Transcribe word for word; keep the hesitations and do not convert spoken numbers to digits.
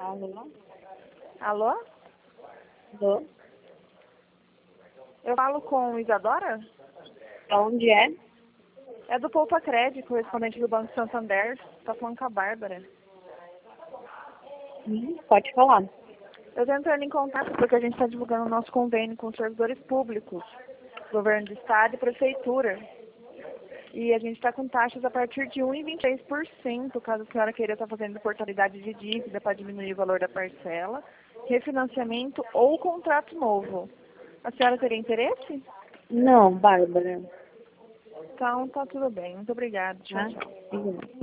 Alô? Alô? Alô? Eu falo com Isadora? Onde é? É do Poupa Crédito, correspondente do Banco Santander. Tá falando com a Bárbara. Hum, pode falar. Eu tô entrando em contato porque a gente está divulgando o nosso convênio com os servidores públicos, governo do estado e prefeitura. E a gente está com taxas a partir de um vírgula vinte e três por cento, caso a senhora queira estar fazendo portabilidade de dívida para diminuir o valor da parcela, refinanciamento ou contrato novo. A senhora teria interesse? Não, Bárbara. Então, tá tudo bem. Muito obrigada. Tchau, Tá? tchau. Obrigada.